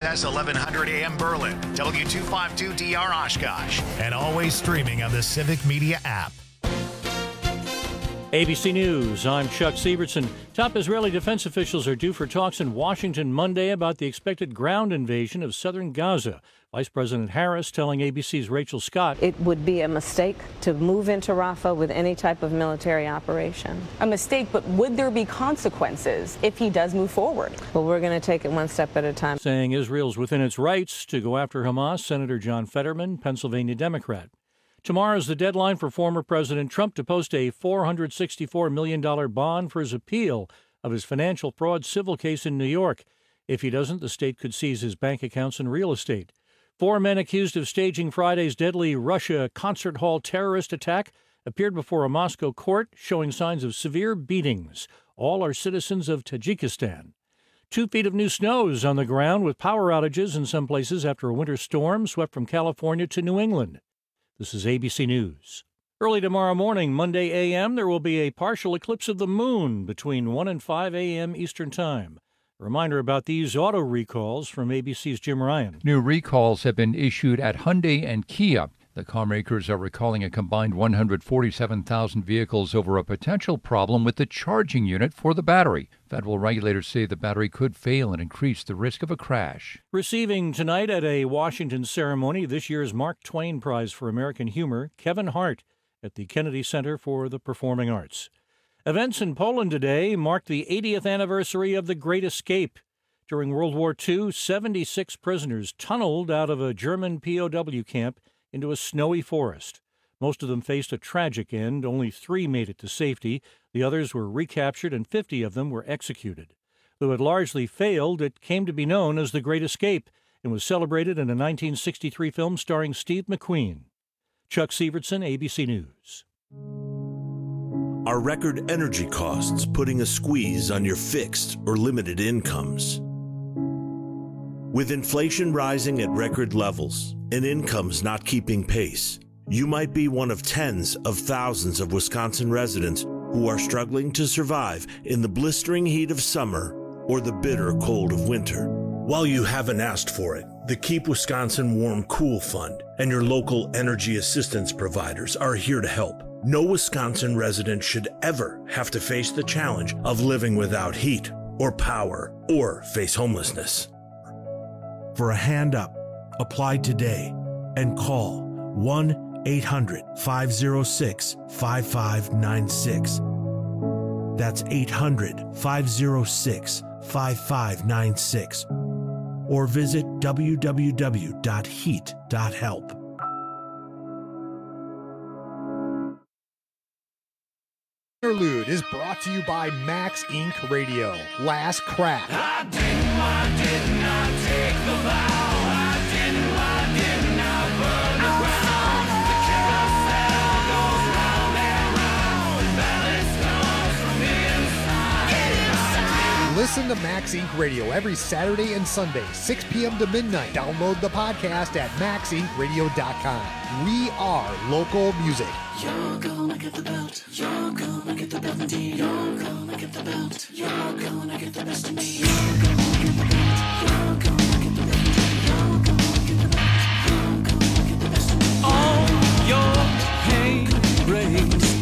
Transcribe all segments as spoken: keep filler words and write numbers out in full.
S eleven hundred A M Berlin, W two fifty-two D R Oshkosh, and always streaming on the Civic Media app. A B C News, I'm Chuck Sievertson. Top Israeli defense officials are due for talks in Washington Monday about the expected ground invasion of southern Gaza. Vice President Harris telling A B C's Rachel Scott it would be a mistake to move into Rafah with any type of military operation. A mistake, but would there be consequences if he does move forward? Well, we're going to take it one step at a time. Saying Israel's within its rights to go after Hamas, Senator John Fetterman, Pennsylvania Democrat. Tomorrow is the deadline for former President Trump to post a four hundred sixty-four million dollars bond for his appeal of his financial fraud civil case in New York. If he doesn't, the state could seize his bank accounts and real estate. Four men accused of staging Friday's deadly Russia concert hall terrorist attack appeared before a Moscow court, showing signs of severe beatings. All are citizens of Tajikistan. Two feet of new snows on the ground with power outages in some places after a winter storm swept from California to New England. This is A B C News. Early tomorrow morning, Monday A M, there will be a partial eclipse of the moon between one and five A M Eastern Time. A reminder about these auto recalls from A B C's Jim Ryan. New recalls have been issued at Hyundai and Kia. The car makers are recalling a combined one hundred forty-seven thousand vehicles over a potential problem with the charging unit for the battery. Federal regulators say the battery could fail and increase the risk of a crash. Receiving tonight at a Washington ceremony this year's Mark Twain Prize for American Humor, Kevin Hart at the Kennedy Center for the Performing Arts. Events in Poland today marked the eightieth anniversary of the Great Escape. During World War Two, seventy-six prisoners tunneled out of a German P O W camp into a snowy forest. Most of them faced a tragic end. Only three made it to safety. The others were recaptured, and fifty of them were executed. Though it largely failed, it came to be known as The Great Escape and was celebrated in a nineteen sixty-three film starring Steve McQueen. Chuck Sievertson, A B C News. Are record energy costs putting a squeeze on your fixed or limited incomes? With inflation rising at record levels and incomes not keeping pace, you might be one of tens of thousands of Wisconsin residents who are struggling to survive in the blistering heat of summer or the bitter cold of winter. While you haven't asked for it, the Keep Wisconsin Warm Cool Fund and your local energy assistance providers are here to help. No Wisconsin resident should ever have to face the challenge of living without heat or power or face homelessness. For a hand up, apply today and call one eight hundred five oh six five five nine six. That's eight hundred five oh six five five nine six. Or visit w w w dot heat dot help. Interlude is brought to you by Max Incorporated. Radio. Last Crack. I didn't, I did not take the vow. I didn't, I did not burn the ground. The carousel goes round and round. Balance comes from inside. Get inside. Listen to Max Incorporated. Radio every Saturday and Sunday, six p.m. to midnight. Download the podcast at max inc radio dot com. We are local music. You're gonna get the belt. You're gonna get the belt indeed. You're gonna get the belt. You're gonna get the best of me. You're gonna get the belt. You're gonna get the belt. You're gonna get the belt. You're gonna get the best of me. All your pain brings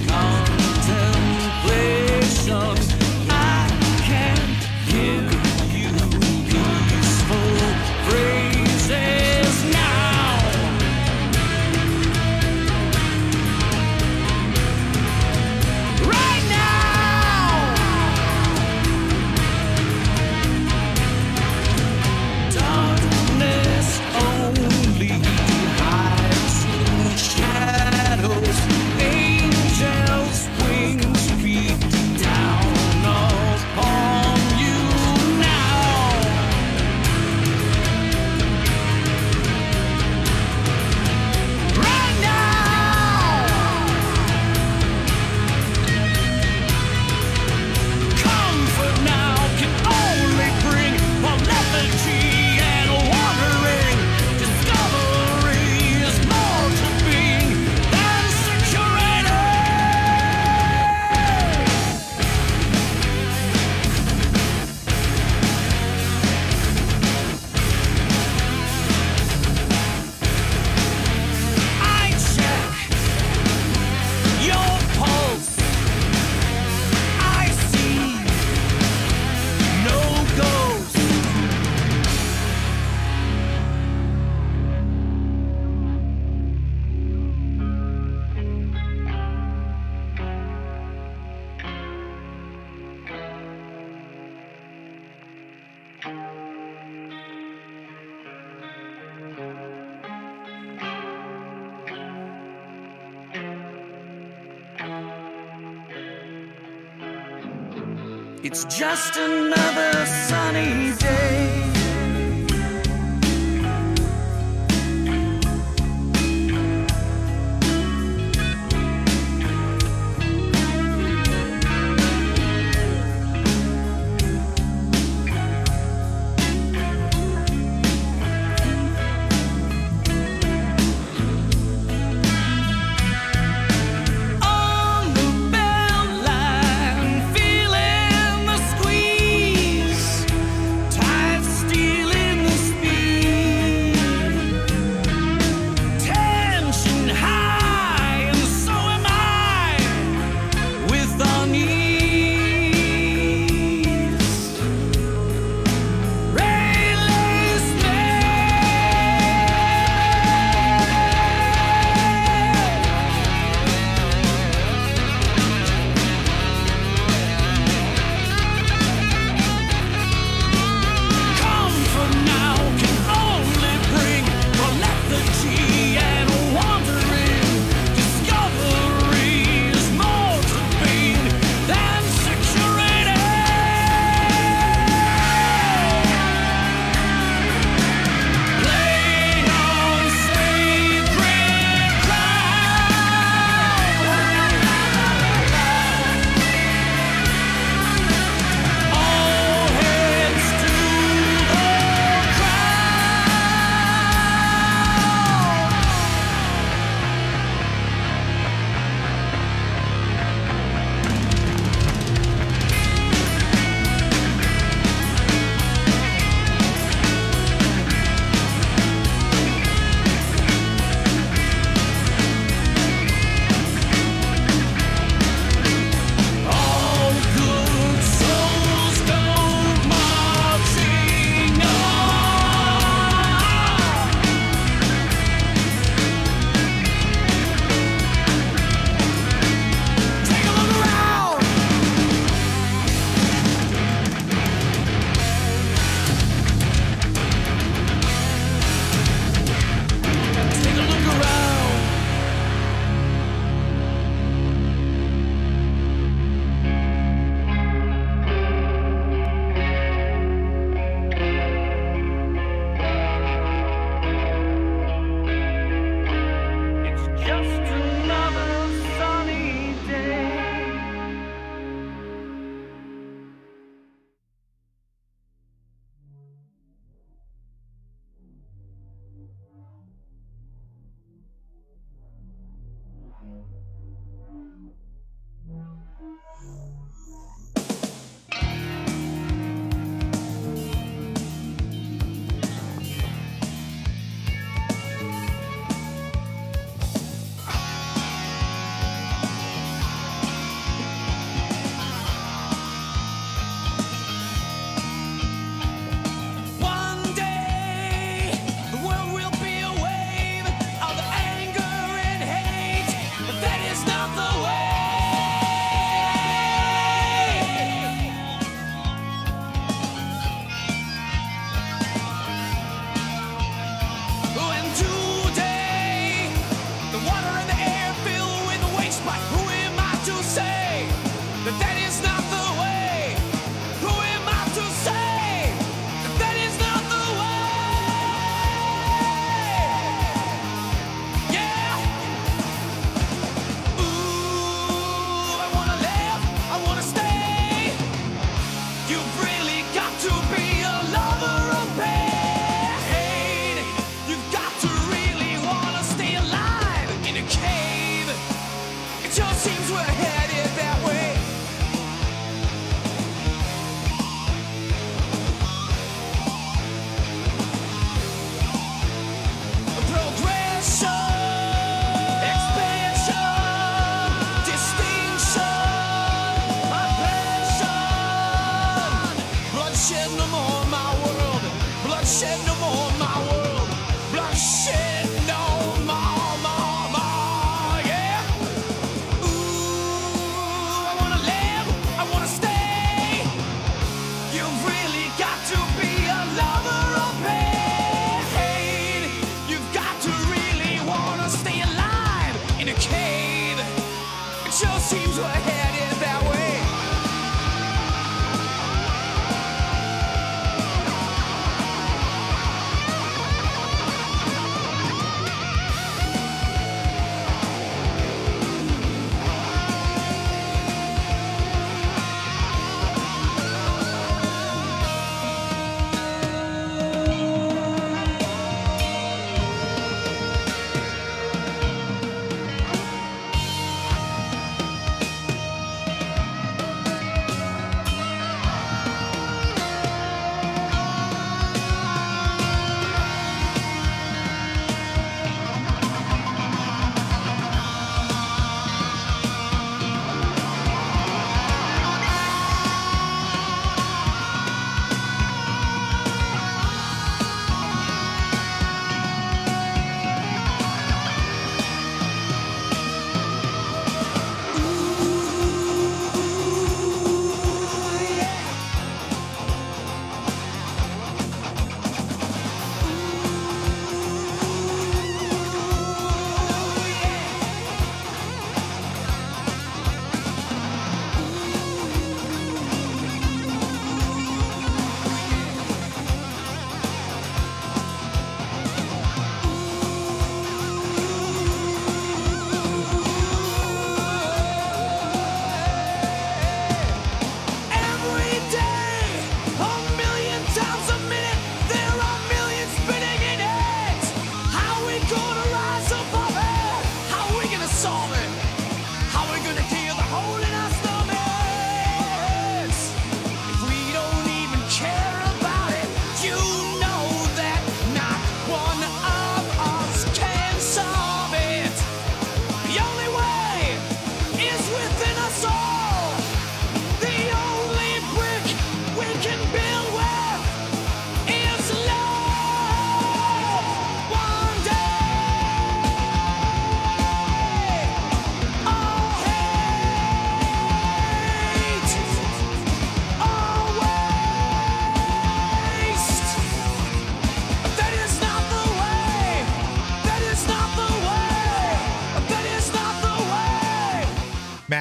contemplation. I can give you peaceful phrases now. Right now. It's just another sunny day. sure seems we're headed that way.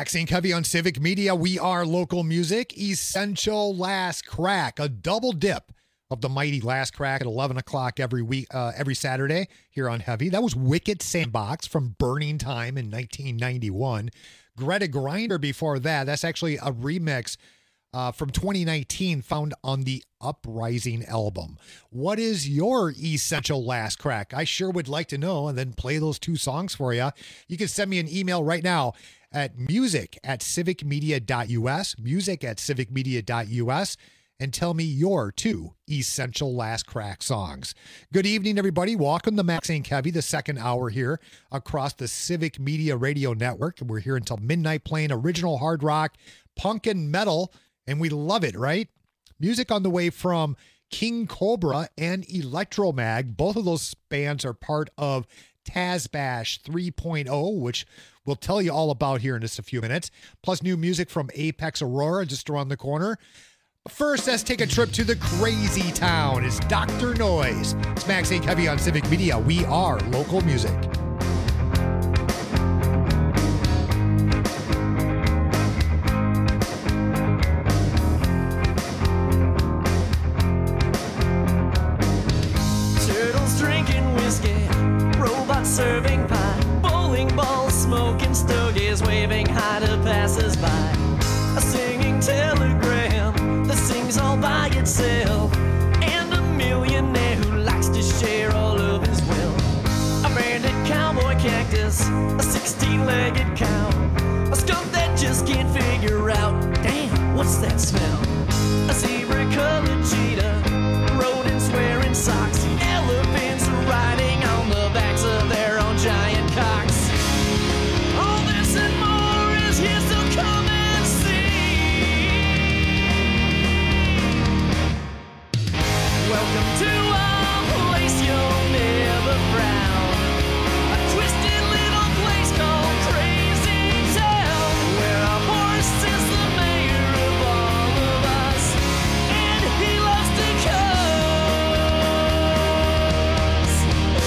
Maxine Covey on Civic Media. We are local music. Essential Last Crack, a double dip of the mighty Last Crack at eleven o'clock every week, uh, every Saturday here on Heavy. That was Wicked Sandbox from Burning Time in nineteen ninety-one. Greta Grinder before that. That's actually a remix uh, from twenty nineteen found on the Uprising album. What is your Essential Last Crack? I sure would like to know, and then play those two songs for you. You can send me an email right now at music at civicmedia.us, music at civicmedia.us, and tell me your two Essential Last Crack songs. Good evening, everybody. Welcome to Maxine Covey, the second hour here across the Civic Media Radio Network. We're here until midnight playing original hard rock, punk, and metal, and we love it, right? Music on the way from King Cobra and Electromag. Both of those bands are part of Tazbash three point oh, which we'll tell you all about here in just a few minutes. Plus new music from Apex Aurora just around the corner. First, let's take a trip to the crazy town. It's Doctor Noise. It's Maxine Covey on Civic Media. We are local music. Turtles drinking whiskey, robots serving pie, bowling balls smoking stogies, waving hi to passers-by. A singing telegram that sings all by itself, and a millionaire who likes to share all of his wealth. A bandit cowboy cactus, a sixteen-legged cow, a skunk that just can't figure out, damn, what's that smell? A zebra-colored cheetah, rodents wearing socks, elephants riding on the backs of their own giant cocks. All this and more is here, so come and see. Welcome to a place you'll never frown, a twisted little place called Crazy Town, where our horse is the mayor of all of us, and he loves to cuss.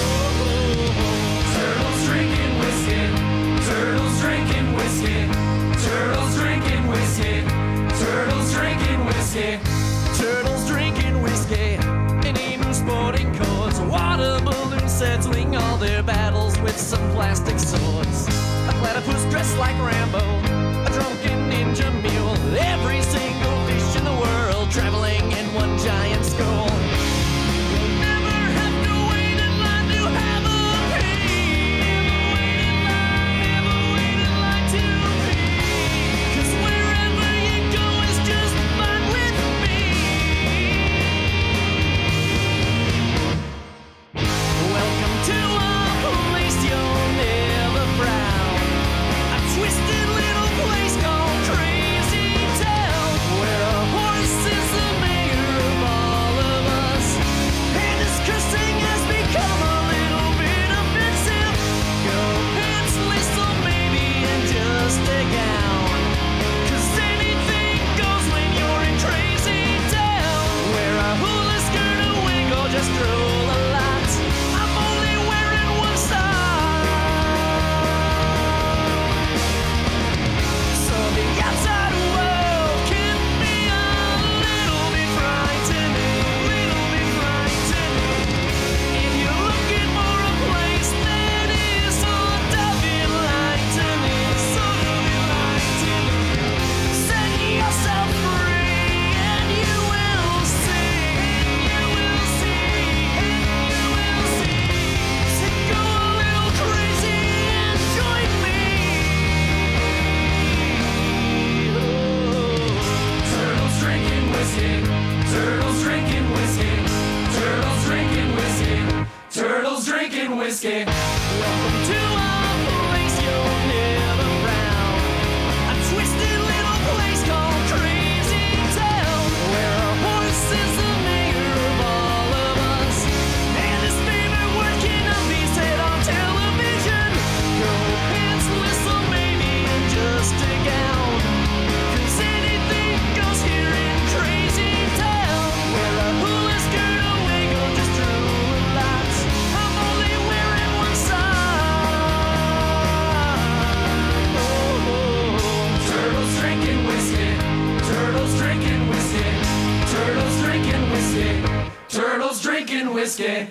Turtles drinking whiskey, turtles drinking whiskey, turtles drinking whiskey, turtles drinking whiskey, turtles drinking whiskey, and emu sporting courts, water balloons settling all their battles with some plastic swords. A platypus dressed like Rambo, a drunken ninja mule, every single fish in the world traveling in one giant skull. You'll never have to wait in line to have a pee. Never wait in line, never wait in line to pee. 'Cause wherever you go is just fine with me. Welcome to a place you'll never frown, a twisted little place called Crazy Town, where a horse is the mayor of all of us, and his cursing has become a little bit offensive. Go pantsless or maybe in just a gown, 'cause anything goes when you're in Crazy Town. Wear a hula skirt, a wig, or just roll a lot. I'm only wearing one side. So the outside world can be a little bit frightening, little bit frightening. If you're looking for a place that is sort of enlightening, sort of enlightening, set yourself free and you will see, you will see, you will see. So go a little crazy and join me. Turtles drinking whiskey, turtles drinking whiskey, turtles drinking whiskey, turtles drinking whiskey. Welcome to a place you'll never frown, a twisted little place called Crazy Town, where a horse is the mayor of all of us, and his favorite word cannot be said on television. Go pantsless or maybe in just a gown, 'cause anything goes here in Crazy Town. Wear a hula skirt, a wig, or just drool a lot. I'm only wearing one side. crazy.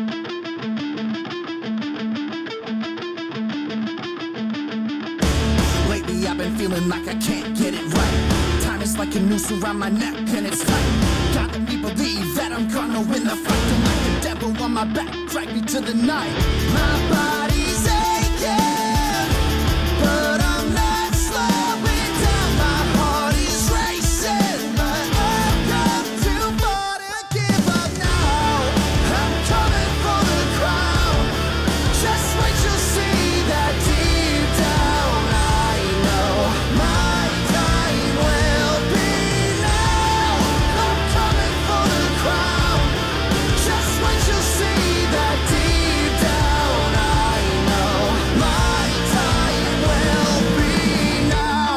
Lately I've been feeling like I can't get it right. Time is like a noose around my neck and it's tight. Gotta me believe that I'm gonna win the fight. Don't like the devil on my back, drag me to the night. My body's aching, but I'm not slowing down. My heart is racing, but I've come too far to give up now. I'm coming for the crown. Just wait, you'll see that deep down I know my time will be now. I'm coming for the crown. Just wait, you'll see that deep down I know my time will be now.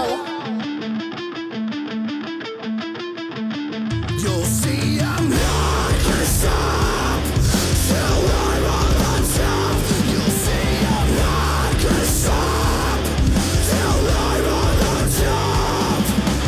You'll see I'm not gonna stop till I'm on the top. You'll see I'm not gonna stop till I'm on the top.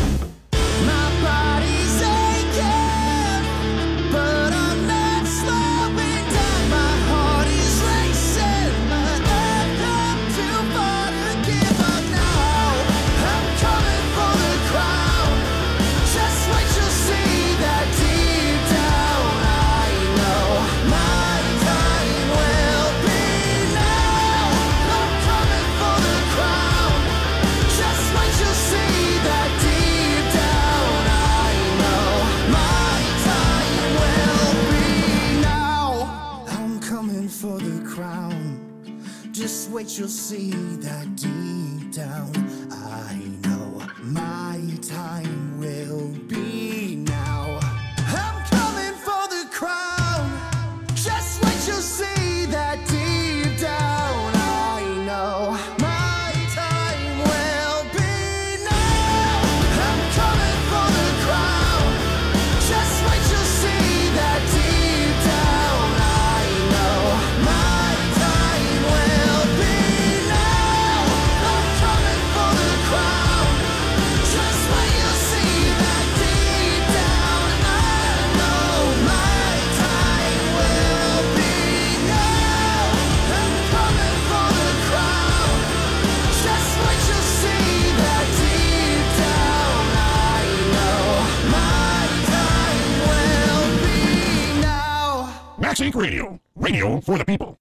My body's aching, but I'm not slowing down. My heart is racing, but I've come too far to give up now. I'm coming for the crown. Just wait, you'll see that deep down I know my time will be now. I'm coming for the crown. Just wait, you'll see that deep down I know my time will be now. I'm coming for the crown. Just wait, you'll see that deep down I know my time will be now. I'm coming for the crown. Just wait, you'll see that deep down I know my time will be now. I'm coming for the crown. Just wait, you'll see that deep down I know my time will be now. I'm coming for the crown. Just wait, you'll see that deep down I know my time will be now. I'm coming for the crown. Just wait, you'll see that deep down I know my time will be now. Max Inc Radio. Radio for the people.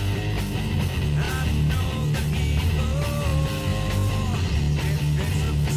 I know the people. If it's a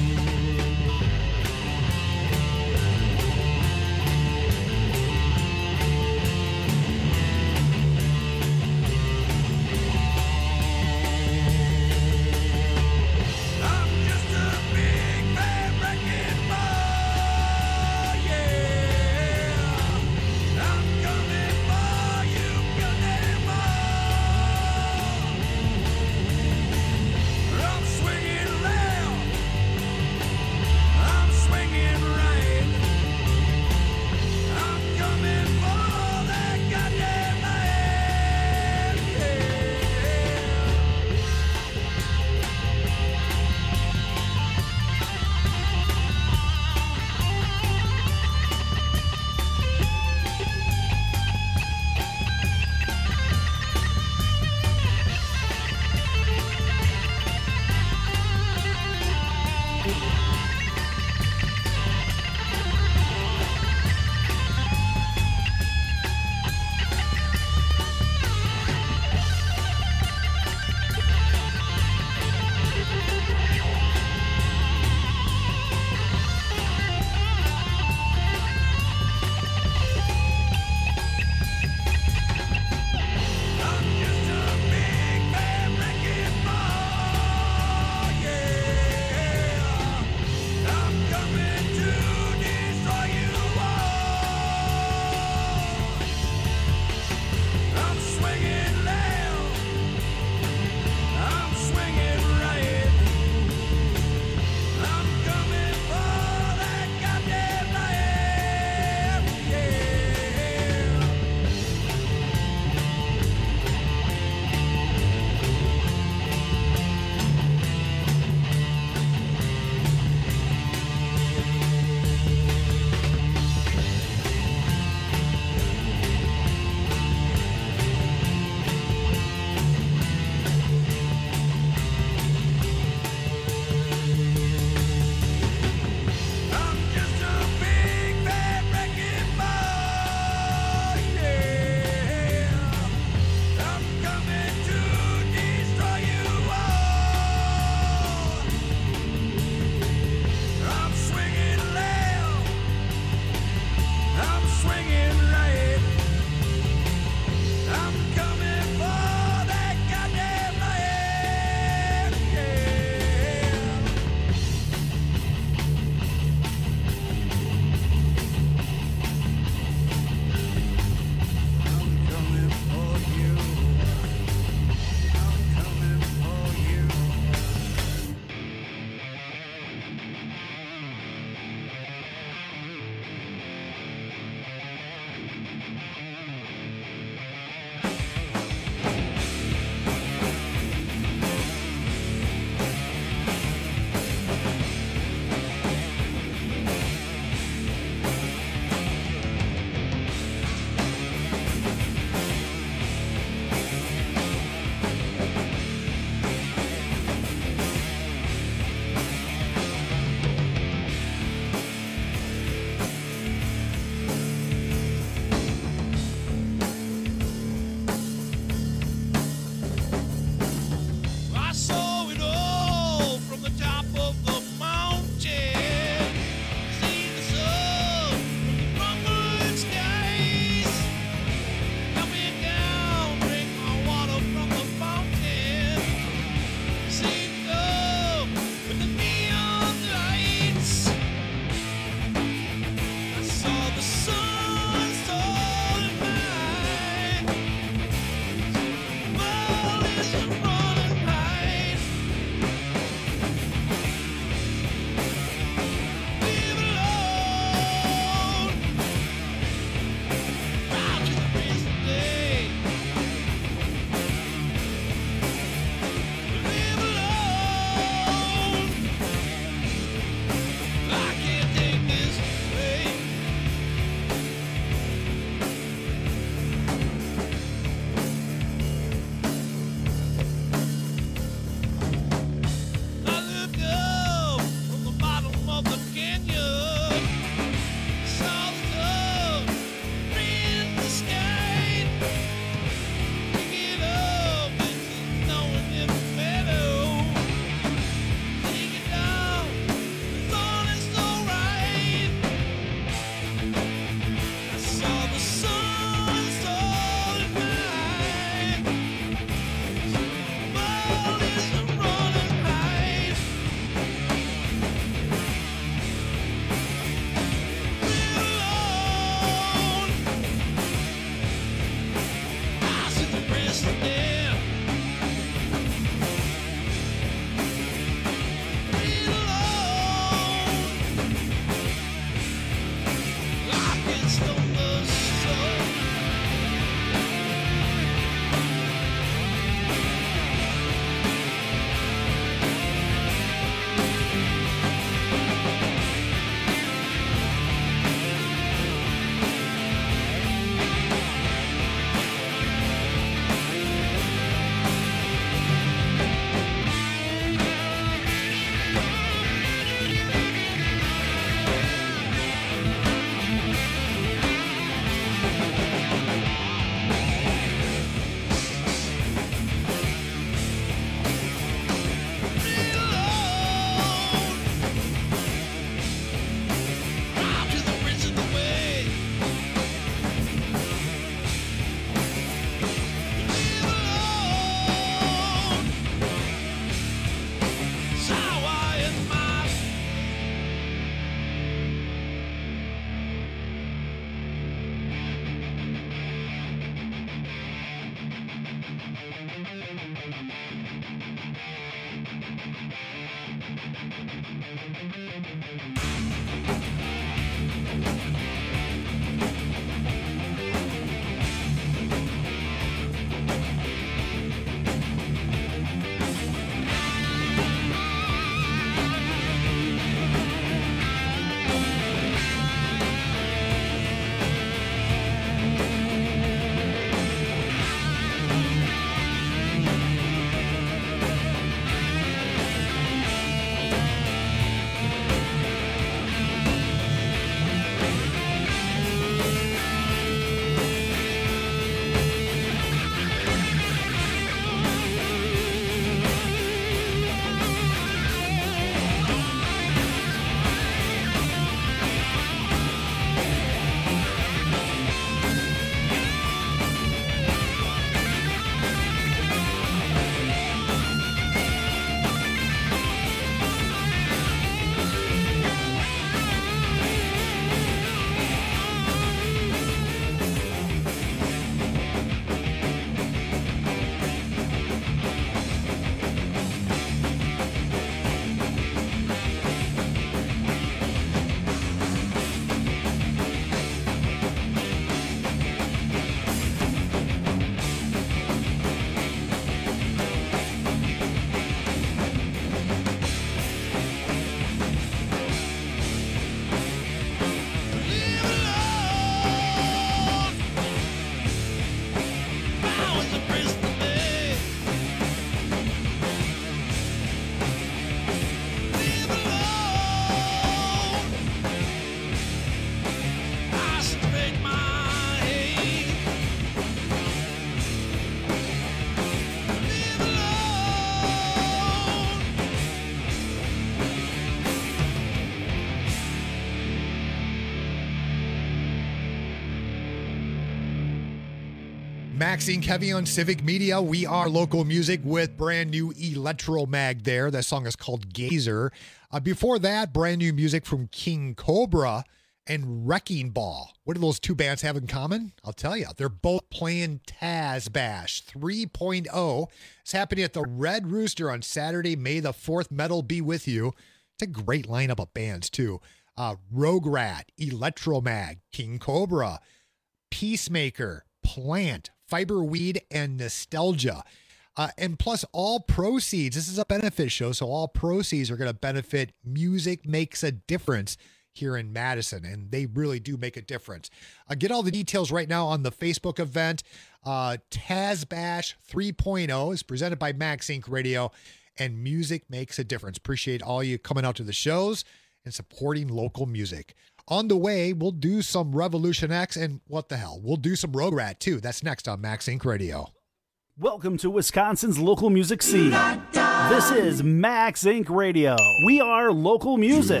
Maxine Kevy on Civic Media. We are local music with brand new Electromag there. That song is called Gazer. Uh, before that, brand new music from King Cobra and Wrecking Ball. What do those two bands have in common? I'll tell you. They're both playing Taz Bash three point oh. It's happening at the Red Rooster on Saturday, May the fourth. Metal be with you. It's a great lineup of bands, too. Uh, Rogue Rat, Electromag, King Cobra, Peacemaker, Plant, Fiberweed, and Nostalgia. Uh, and plus, all proceeds, this is a benefit show, so all proceeds are going to benefit Music Makes a Difference here in Madison, and they really do make a difference. Uh, get all the details right now on the Facebook event. Uh, Taz Bash three point oh is presented by Max Incorporated. Radio, and Music Makes a Difference. Appreciate all you coming out to the shows and supporting local music. On the way, we'll do some Revolution X, and what the hell, we'll do some Rogue Rat, too. That's next on Max Inc Radio. Welcome to Wisconsin's local music scene. This is Max Incorporated. Radio. We are local music.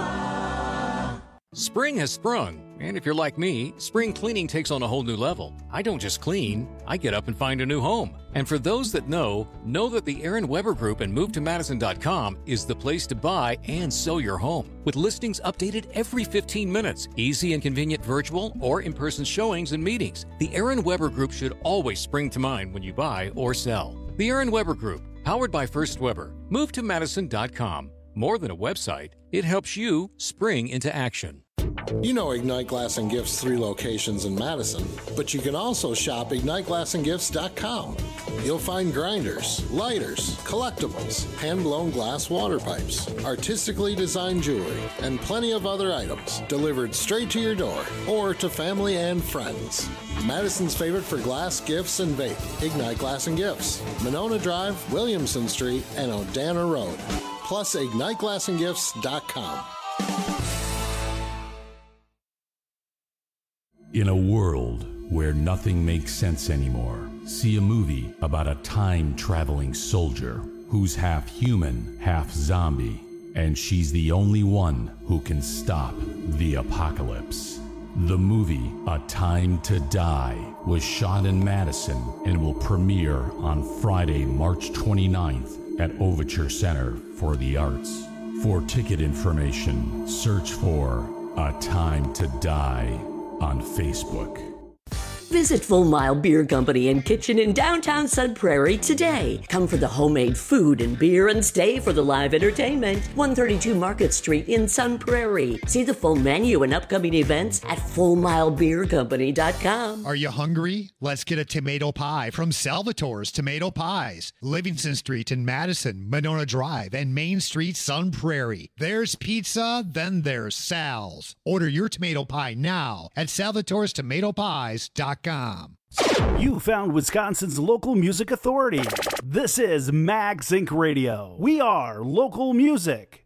Spring has sprung, and if you're like me, spring cleaning takes on a whole new level. I don't just clean, I get up and find a new home. And for those that know, know that the Aaron Weber Group and move to madison dot com is the place to buy and sell your home. With listings updated every fifteen minutes, easy and convenient virtual or in-person showings and meetings, the Aaron Weber Group should always spring to mind when you buy or sell. The Aaron Weber Group, powered by First Weber, move to madison dot com. More than a website, it helps you spring into action. You know Ignite Glass and Gifts' three locations in Madison, but you can also shop ignite glass and gifts dot com. You'll find grinders, lighters, collectibles, hand-blown glass water pipes, artistically designed jewelry, and plenty of other items delivered straight to your door or to family and friends. Madison's favorite for glass, gifts, and vape, Ignite Glass and Gifts, Monona Drive, Williamson Street, and Odana Road. Plus ignite glass and gifts dot com. In a world where nothing makes sense anymore, see a movie about a time-traveling soldier who's half human, half zombie, and she's the only one who can stop the apocalypse. The movie A Time to Die was shot in Madison and will premiere on Friday, March twenty-ninth at Overture Center for the Arts. For ticket information, search for A Time to Die on Facebook. Visit Full Mile Beer Company and Kitchen in downtown Sun Prairie today. Come for the homemade food and beer and stay for the live entertainment. one thirty-two Market Street in Sun Prairie. See the full menu and upcoming events at full mile beer company dot com. Are you hungry? Let's get a tomato pie from Salvatore's Tomato Pies. Livingston Street in Madison, Monona Drive, and Main Street, Sun Prairie. There's pizza, then there's Sal's. Order your tomato pie now at salvatores tomato pies dot com. You found Wisconsin's local music authority. This is Max Incorporated. Radio. We are local music.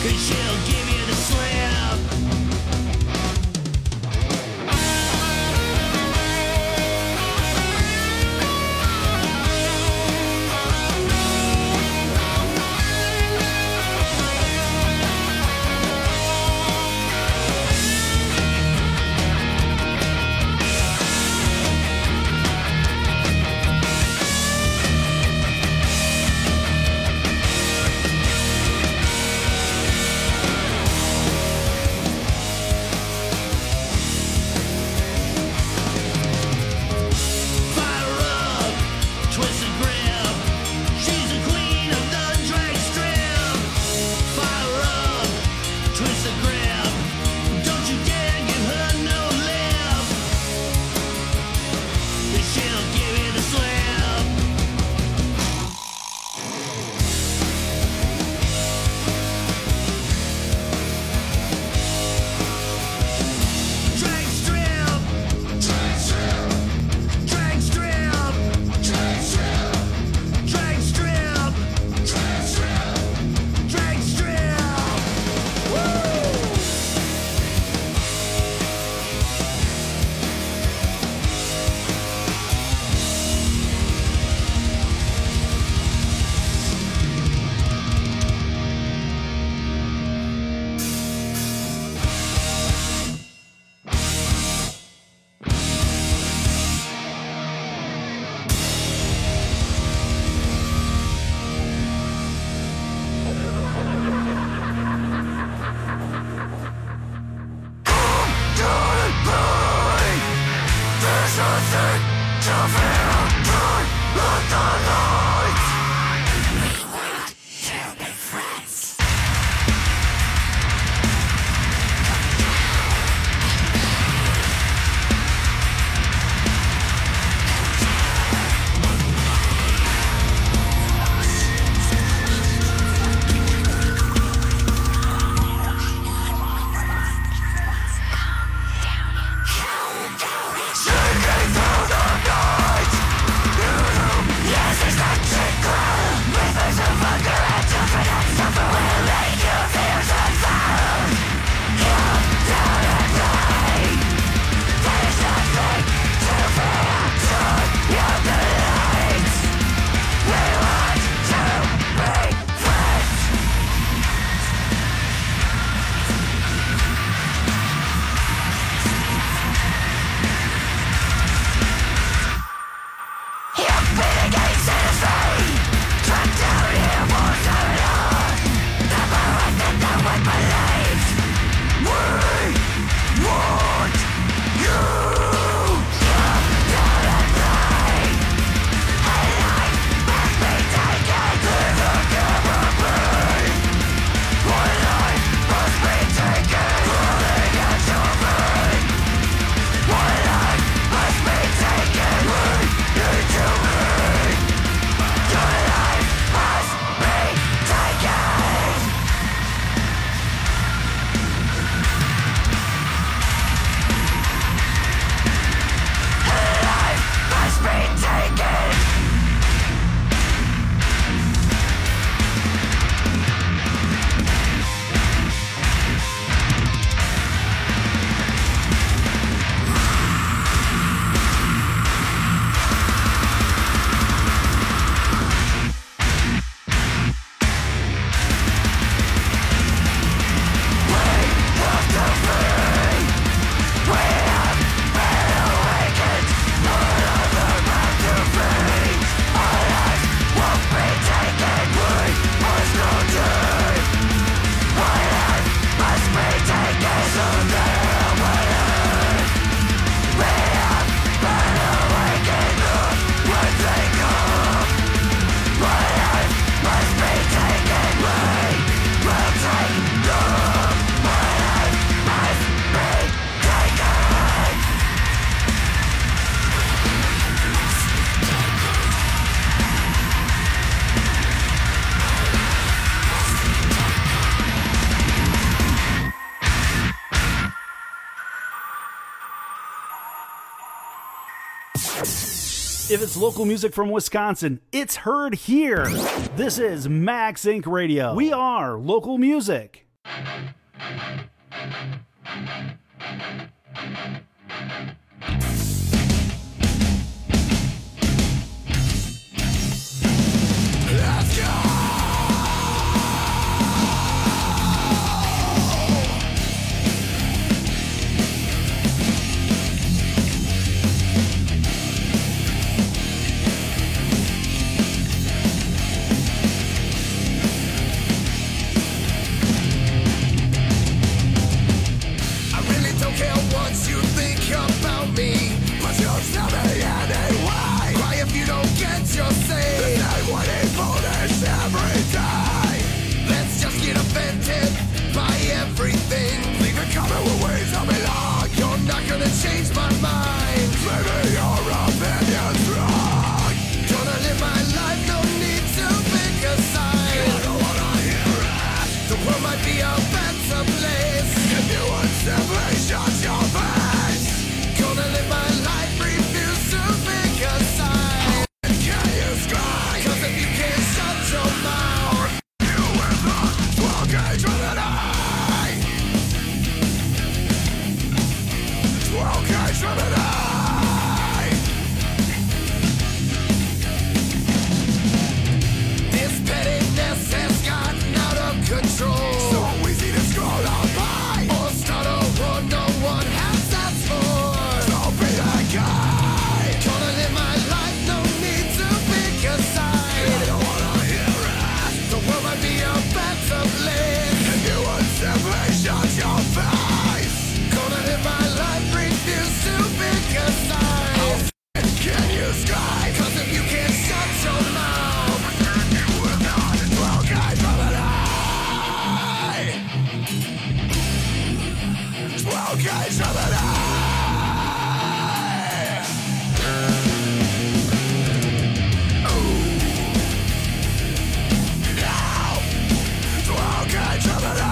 If it's local music from Wisconsin, it's heard here. This is Max Inc Radio. We are local music. Let's go! Change my mind. Maybe your opinion's wrong. Gonna live my life, no need to pick a side. I don't wanna hear it. The world might be a better place if you would simply shut your face. Gonna live my life, refuse to pick a side. Can you scream? 'Cause if you can't shut your mouth, you will not twelve gauge with an eye. twelve gauge with an eye. This pettiness has gotten out of control. So easy to scroll on by or start a war no one has asked for. Don't be that guy. Gonna live my life, no need to pick a side. I don't wanna hear it. The world might be a better place if you would simply shut your face. Gonna live my life, refuse to pick a side. Oh, can you scream? 'Cause if you can't shut your mouth, you will not dwell guide from an eye. Twelve gauge from an eye. Ooh. Now, twelve gauge from an eye.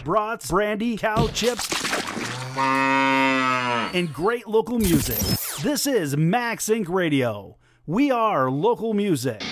brats, brandy, cow chips, and great local music. This is Max Incorporated. Radio. We are local music.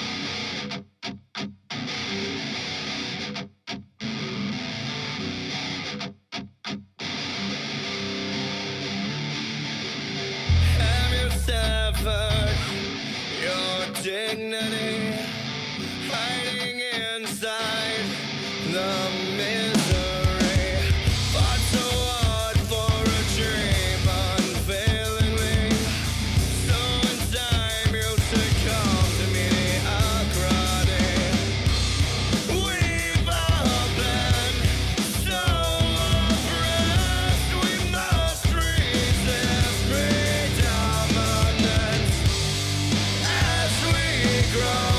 Have you suffered your dignity, hiding inside the misery? Fought so hard for a dream unfailingly. So in time you succumb to mediocrity. We've all been so oppressed, we must resist predominance as we grow.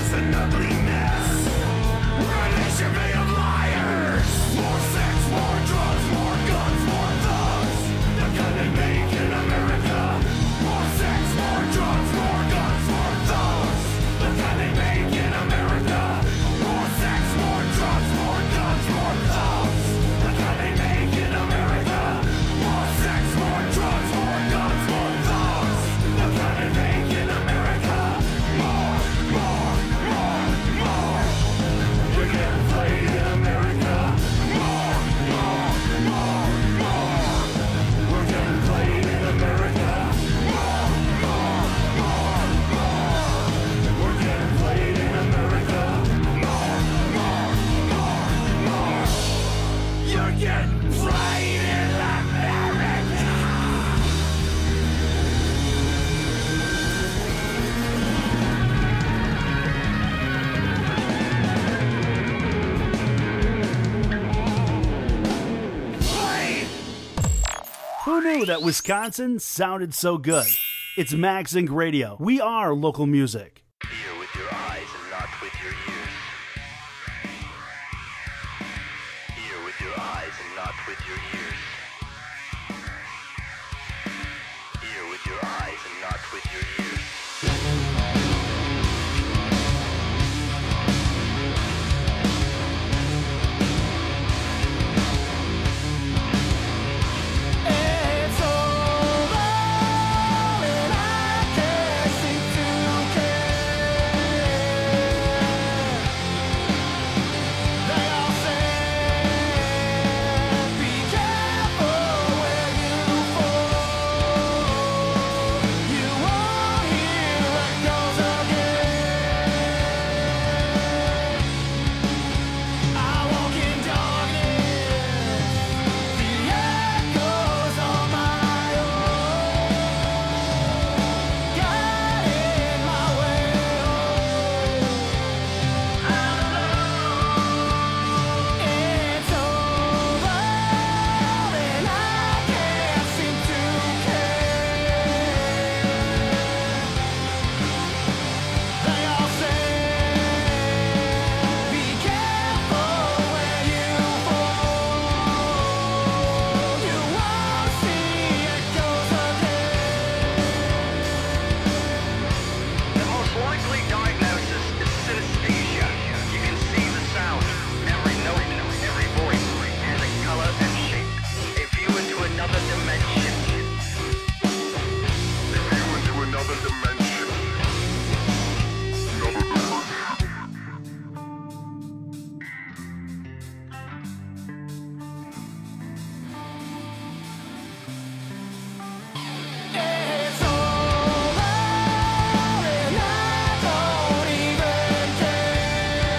is an ugly mess. We're a nation made of liars. More sex, more drugs, more guns, more thugs. The kind they make in America. More sex, more drugs, more guns, more thugs. The kind they make in America. More sex, more drugs, more guns, more thugs. The kind they make in America. More sex, more drugs, more guns, more thugs. The kind they make in America. More, more, more, more. We're getting played in America. More, more, more, more. We're getting played in America. More, more, more, more. We're getting played in America. More, more, more, more. You're getting played in America. Who knew that Wisconsin sounded so good? It's Max Inc Radio. We are local music. Hear with your eyes and not with your ears. Hear with your eyes and not with your ears. Hear with your eyes and not with your ears. It's over and I can't seem to care. They all say, be careful where you fall. You won't hear echoes again. I walk in darkness, the echoes on my own, guiding my way home. I'm alone. It's over and I can't seem to care. They all say, be careful where you fall. You won't see echoes again. The most likely diagnosis is synesthesia. You can see the sound, every note, every voice, every color and shape. A view into another dimension. A view into another dimension. It's over and I don't even care.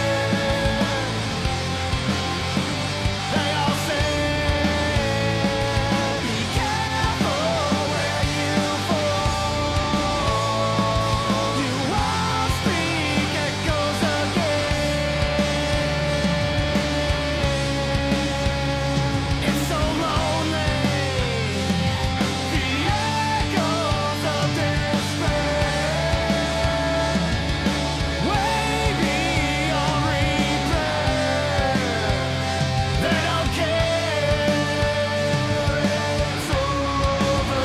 They all say, be careful where you fall. You won't speak echoes again. It's so lonely. The echoes of despair, way beyond repair. They don't care. It's over.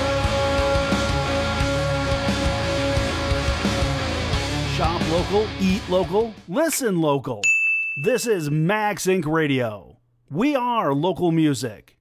Shop local, eat local, listen local. This is Max Inc Radio. We are local music.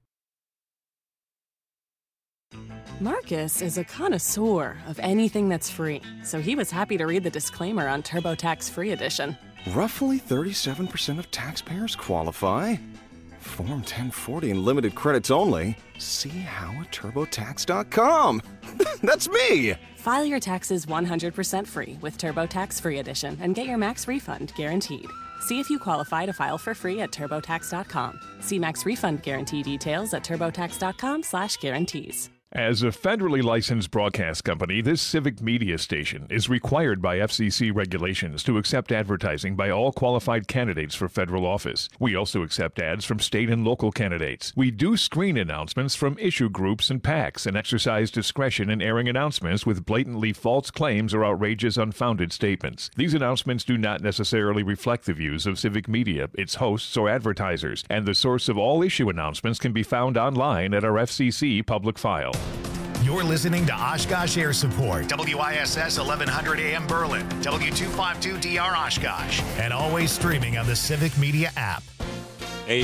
Marcus is a connoisseur of anything that's free, so he was happy to read the disclaimer on TurboTax Free Edition. Roughly thirty-seven percent of taxpayers qualify. Form ten forty and limited credits only. See how at TurboTax dot com. That's me! File your taxes one hundred percent free with TurboTax Free Edition and get your max refund guaranteed. See if you qualify to file for free at TurboTax dot com. See max refund guarantee details at TurboTax dot com slash guarantees. As a federally licensed broadcast company, this civic media station is required by F C C regulations to accept advertising by all qualified candidates for federal office. We also accept ads from state and local candidates. We do screen announcements from issue groups and PACs and exercise discretion in airing announcements with blatantly false claims or outrageous, unfounded statements. These announcements do not necessarily reflect the views of Civic Media, its hosts, or advertisers, and the source of all issue announcements can be found online at our F C C public file. You're listening to Oshkosh Air Support, W I S S eleven hundred A M Berlin, W two fifty-two D R Oshkosh, and always streaming on the Civic Media app.